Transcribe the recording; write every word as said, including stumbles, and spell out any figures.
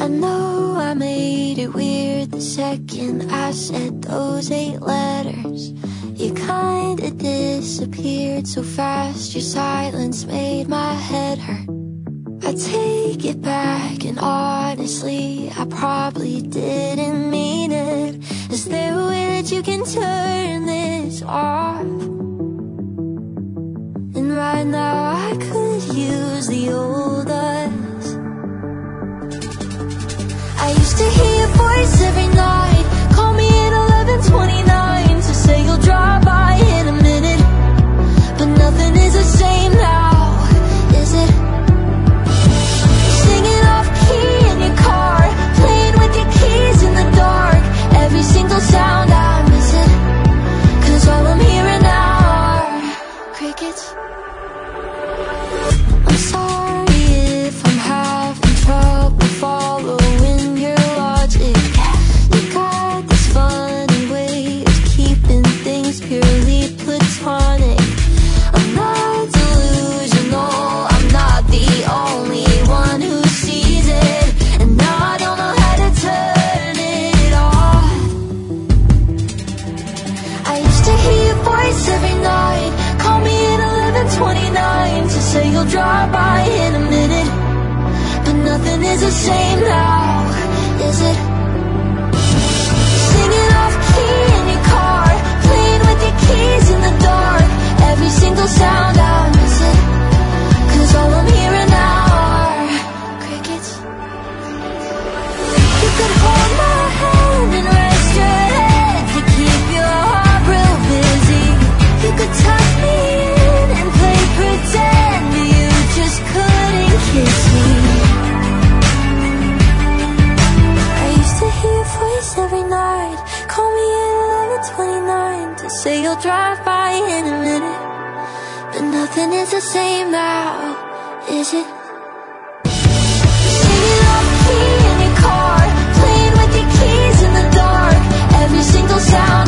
I know I made it weird the second I said those eight letters. You kinda disappeared so fast, your silence made my head hurt. I take it back, and honestly, I probably didn't mean it. Is there a way that you can turn this off? And right now I could use the old us. I used to hear your voice every night, call me at eleven twenty-nine to say you'll drive by in a minute. But nothing is the same now, is it? Singing off key in your car, playing with your keys in the dark. Every single sound I miss it, 'cause all I'm hearing now are crickets. I'm sorry if I'm having trouble following your logic. You got this funny way of keeping things purely platonic. I'm not delusional, I'm not the only one who sees it, and now I don't know how to turn it off. I used to hear your voice every night, call me at eleven twenty-nine to say you'll drive by in a minute. But nothing is the same now, is it? Singing off key in your car, playing with your keys in the dark. Every single sound I miss it, 'cause all I'm hearing now are crickets. You could hold my hand and rest your head to keep your heart real busy. You could tuck me in and play pretend, but you just couldn't kiss me. I used to hear your voice every night, call me at eleven twenty-nine to say you'll drive by in a minute. But nothing is the same now, is it? Singing off key in your car, playing with your keys in the dark. Every single sound